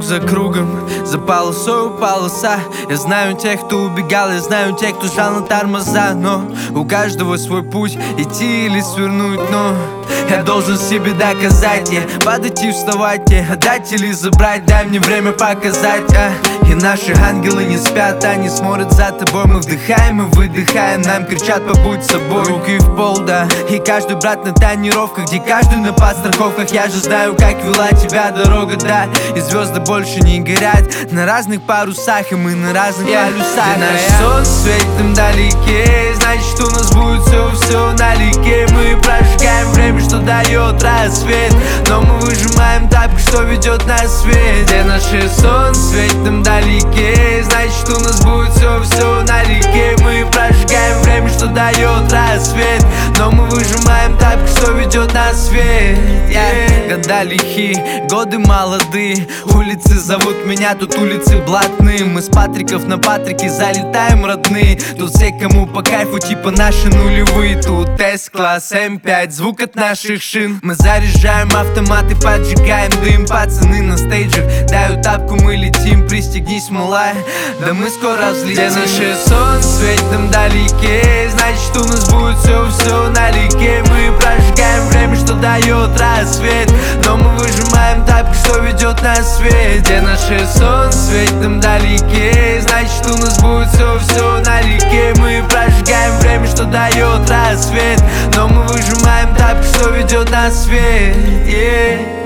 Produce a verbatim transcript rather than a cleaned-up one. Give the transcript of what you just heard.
за кругом, за полосой полоса. Я знаю тех, кто убегал, я знаю тех, кто жал на тормоза. Но у каждого свой путь, идти или свернуть. Но я должен себе доказать, я падать и вставать, я отдать или забрать. Дай мне время показать, а. И наши ангелы не спят, они смотрят за тобой. Мы вдыхаем и выдыхаем, нам кричат: побудь собой. Руки в пол, да, и каждый брат на тренировках, где каждый на подстраховках. Я же знаю, как вела тебя дорога, да. И звезды больше не горят на разных парусах, и мы на разных yeah. полюсах. Где наш солнце светит там вдалеке, значит у нас будет все, все налегке. Мы прожигаем время, что дает рассвет, но мы выжимаем тапку, что ведет на свет. Где наше солнце светит там вдалеке, значит у нас будет все, все налегке. Мы прожигаем время, что дает рассвет, но мы выжимаем тапку, что ведет на свет. yeah. Года лихие, годы молодые, улицы зовут меня, тут улицы блатные. Мы с Патриков на Патрике залетаем, родные. Тут все, кому по кайфу, типа наши нулевые. Тут С-класс, эм пять, звук от наших шин. Мы заряжаем автоматы, поджигаем дым. Пацаны на стейджах дают тапку, мы летим. Пристегнись, малая, да мы скоро взлетим. Где наше солнце светит там вдалеке, значит у нас будет все, все налегке. Мы прожигаем время, что дает рассвет, но мы выжимаем тапку, что ведет на свет. Где наше солнце светит там вдалеке, значит у нас будет все, все налегке. Мы прожигаем время, что дает рассвет, но мы выжимаем тапку, что ведет на свет. yeah.